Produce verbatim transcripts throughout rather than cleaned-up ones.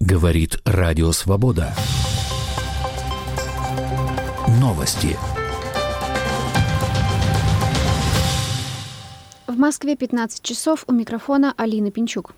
Говорит Радио Свобода. Новости. В Москве пятнадцать часов, у микрофона Алина Пинчук.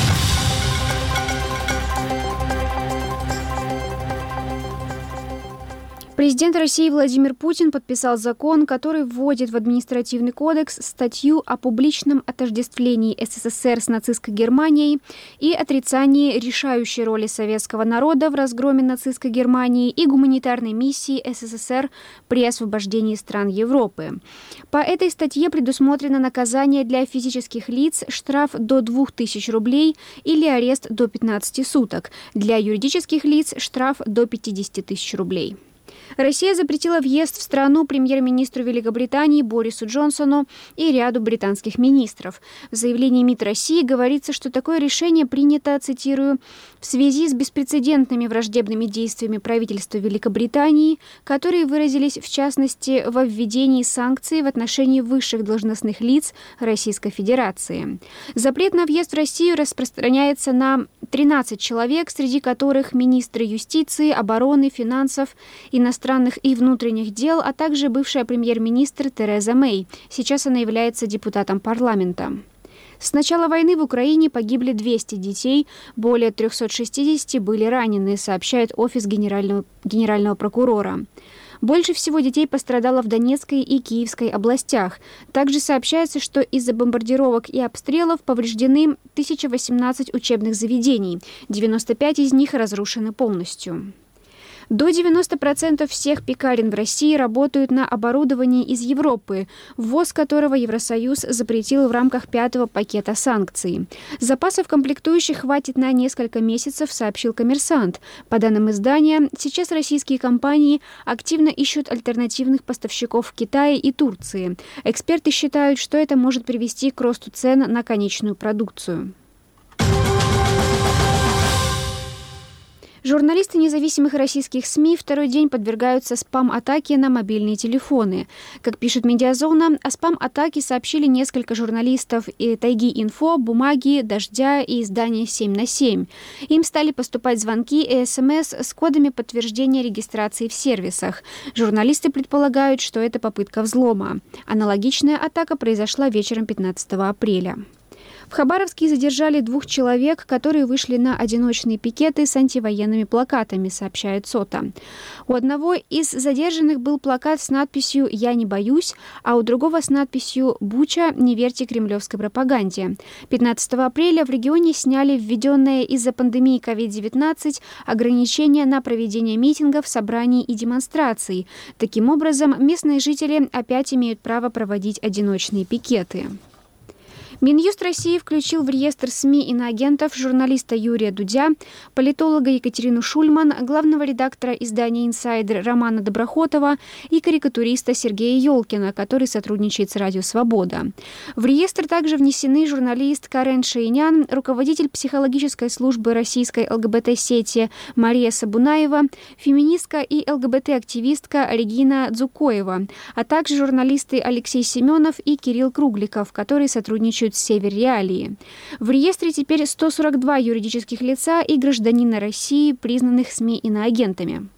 Президент России Владимир Путин подписал закон, который вводит в административный кодекс статью о публичном отождествлении СССР с нацистской Германией и отрицании решающей роли советского народа в разгроме нацистской Германии и гуманитарной миссии СССР при освобождении стран Европы. По этой статье предусмотрено наказание для физических лиц, штраф до двух тысяч рублей или арест до пятнадцати суток. Для юридических лиц штраф до пятидесяти тысяч рублей. Россия запретила въезд в страну премьер-министру Великобритании Борису Джонсону и ряду британских министров. В заявлении МИД России говорится, что такое решение принято, цитирую, в связи с беспрецедентными враждебными действиями правительства Великобритании, которые выразились, в частности, во введении санкций в отношении высших должностных лиц Российской Федерации. Запрет на въезд в Россию распространяется на тринадцать человек, среди которых министры юстиции, обороны, финансов, иностранных и внутренних дел, а также бывшая премьер-министр Тереза Мэй. Сейчас она является депутатом парламента. С начала войны в Украине погибли двести детей, более трёхсот шестидесяти были ранены, сообщает Офис генерального, генерального прокурора. Больше всего детей пострадало в Донецкой и Киевской областях. Также сообщается, что из-за бомбардировок и обстрелов повреждены тысяча восемнадцать учебных заведений, девяносто пять из них разрушены полностью. До девяноста процентов всех пекарен в России работают на оборудовании из Европы, ввоз которого Евросоюз запретил в рамках пятого пакета санкций. Запасов комплектующих хватит на несколько месяцев, сообщил «Коммерсант». По данным издания, сейчас российские компании активно ищут альтернативных поставщиков в Китае и Турции. Эксперты считают, что это может привести к росту цен на конечную продукцию. Журналисты независимых российских СМИ второй день подвергаются спам-атаке на мобильные телефоны. Как пишет «Медиазона», о спам-атаке сообщили несколько журналистов и «Тайги-Инфо», «Бумаги», «Дождя» и издания семь на семь. Им стали поступать звонки и СМС с кодами подтверждения регистрации в сервисах. Журналисты предполагают, что это попытка взлома. Аналогичная атака произошла вечером пятнадцатого апреля. В Хабаровске задержали двух человек, которые вышли на одиночные пикеты с антивоенными плакатами, сообщает СОТА. У одного из задержанных был плакат с надписью «Я не боюсь», а у другого с надписью «Буча, не верьте кремлевской пропаганде». пятнадцатого апреля в регионе сняли введенные из-за пандемии ковид девятнадцать ограничения на проведение митингов, собраний и демонстраций. Таким образом, местные жители опять имеют право проводить одиночные пикеты. Минюст России включил в реестр СМИ иноагентов журналиста Юрия Дудя, политолога Екатерину Шульман, главного редактора издания «Инсайдер» Романа Доброхотова и карикатуриста Сергея Ёлкина, который сотрудничает с «Радио Свобода». В реестр также внесены журналист Карен Шейнян, руководитель психологической службы российской ЛГБТ-сети Мария Сабунаева, феминистка и ЛГБТ-активистка Регина Дзукоева, а также журналисты Алексей Семенов и Кирилл Кругликов, которые сотрудничают с «Север Реалии». В реестре теперь сто сорок два юридических лица и гражданина России, признанных СМИ иноагентами.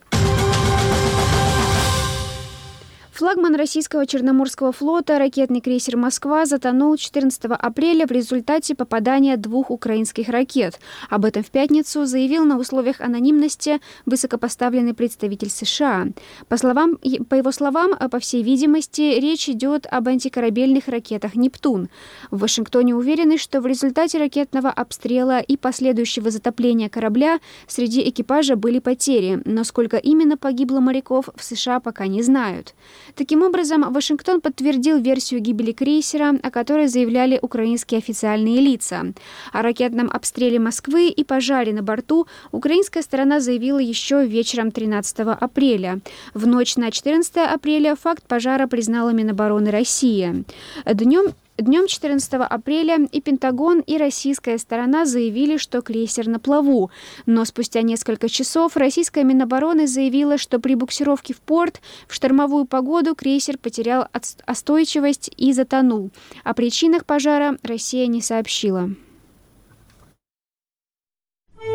Флагман российского Черноморского флота, ракетный крейсер «Москва», затонул четырнадцатого апреля в результате попадания двух украинских ракет. Об этом в пятницу заявил на условиях анонимности высокопоставленный представитель США. По словам, по его словам, по всей видимости, речь идет об антикорабельных ракетах «Нептун». В Вашингтоне уверены, что в результате ракетного обстрела и последующего затопления корабля среди экипажа были потери, но сколько именно погибло моряков, в США пока не знают. Таким образом, Вашингтон подтвердил версию гибели крейсера, о которой заявляли украинские официальные лица. О ракетном обстреле Москвы и пожаре на борту украинская сторона заявила еще вечером тринадцатого апреля. В ночь на четырнадцатое апреля факт пожара признала Минобороны России. Днем Днем четырнадцатого апреля и Пентагон, и российская сторона заявили, что крейсер на плаву. Но спустя несколько часов российская Минобороны заявила, что при буксировке в порт в штормовую погоду крейсер потерял остойчивость и затонул. О причинах пожара Россия не сообщила.